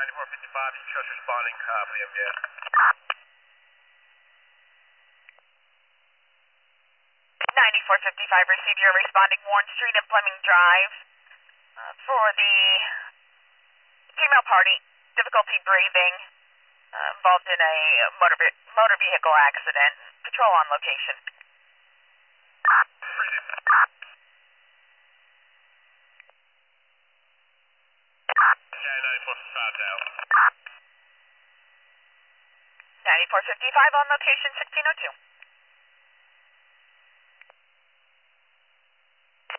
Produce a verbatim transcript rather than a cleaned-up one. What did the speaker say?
ninety-four fifty-five, just responding, copy, M J. ninety-four fifty-five, receive your responding Warren Street and Fleming Drive uh, for the female party, difficulty breathing, uh, involved in a motor, motor vehicle accident. Patrol on location. ninety-four fifty-five down. ninety-four fifty-five on location, sixteen oh two.